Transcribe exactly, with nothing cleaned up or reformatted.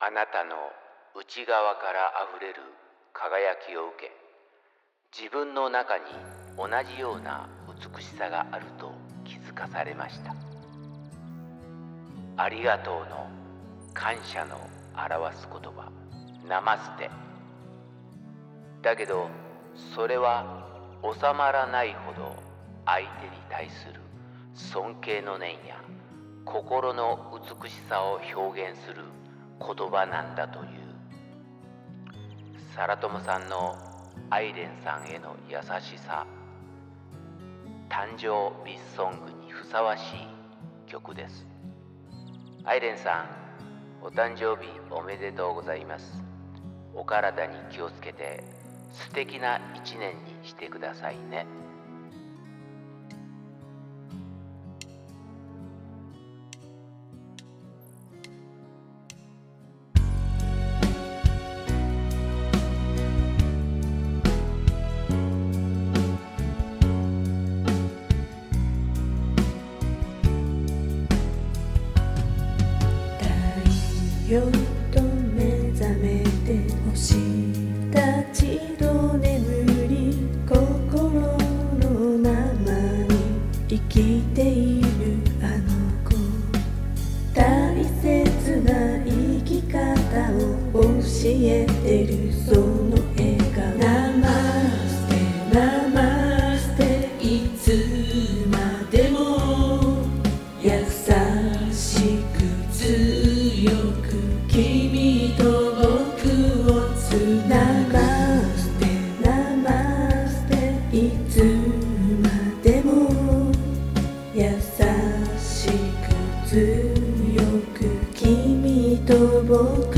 あなたの内側からあふれる輝きを受け、自分の中に同じような美しさがあると気づかされました。ありがとうの感謝の表す言葉、ナマステ。だけどそれは収まらないほど相手に対する尊敬の念や心の美しさを表現する言葉なんだという。サラトモさんのアイレンさんへの優しさ、誕生日ソングにふさわしい曲です。アイレンさん、お誕生日おめでとうございます。お体に気をつけて素敵な一年にしてくださいね。 太陽と目覚めて星たちと眠り、心のままに生きているあの子、大切な生き方を教えてるその笑顔。ナマステナマステ、いつまでも優しく強く君と僕をつながってナマステ、いつまでも優しく強く君と僕